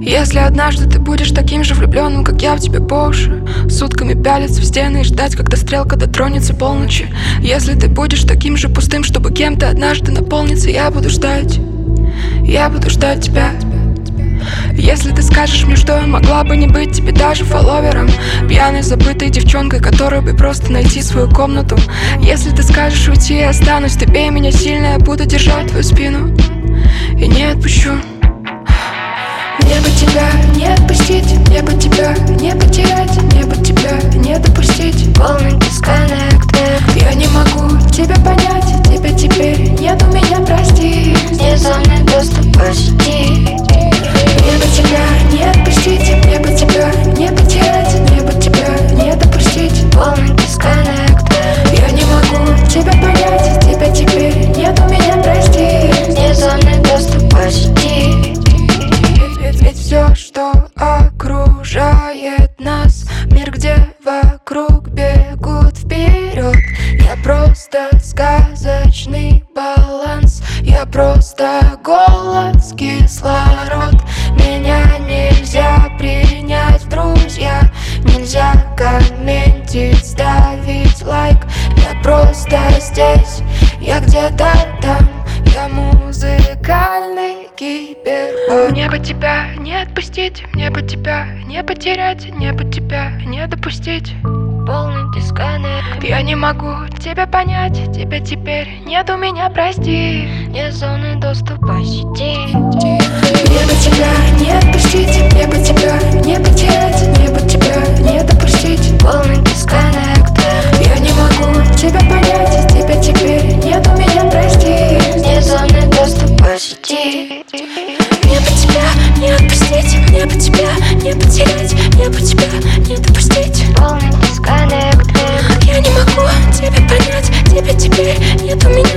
Если однажды ты будешь таким же влюбленным, как я в тебя по уши, сутками пялиться в стены и ждать, когда стрелка дотронется полночи. Если ты будешь таким же пустым, чтобы кем-то однажды наполниться, я буду ждать тебя. Если ты скажешь мне, что я могла бы не быть тебе даже фолловером, пьяной, забытой девчонкой, которой бы просто найти свою комнату. Если ты скажешь уйти, я останусь, ты бей меня сильно, я буду держать твою спину и не отпущу. Мне бы тебя не отпустить, мне бы тебя не потерять, мне бы тебя не допустить. Полный дисконнект. Я не могу тебя понять, тебя теперь нет у меня, прости. Вне зоны доступа сети. Мне бы тебя не отпустить, мне бы тебя не потерять, мне бы тебя не допустить. Полный дисконнект. Я не могу тебя понять, тебя теперь нет у меня, прости. Вне зоны доступа сети. Ведь все, что окружает нас, мир, где вокруг бегут вперед. Я просто сказочный баланс, я просто голос, кислород. Меня нельзя принять в друзья, нельзя комментить, ставить лайк. Я просто здесь, я где-то там, я музыкальный киберпанк. Мне бы тебя не отпустить, мне бы тебя не потерять, мне бы тебя не допустить. Полный дисконнект. Я не могу тебя понять, тебя теперь нет у меня, прости. Вне зоны доступа сети. Мне бы тебя не отпустить, мне бы тебя не потерять, мне бы тебя не допустить. Полный дисконнект. Я не могу тебя понять, тебя теперь нет у меня, прости. Вне зоны доступа сети. Мне бы тебя не отпустить, мне бы тебя не потерять, мне бы тебя не допустить. Полный дисконнект. Я не могу тебя понять, тебя теперь нет у меня.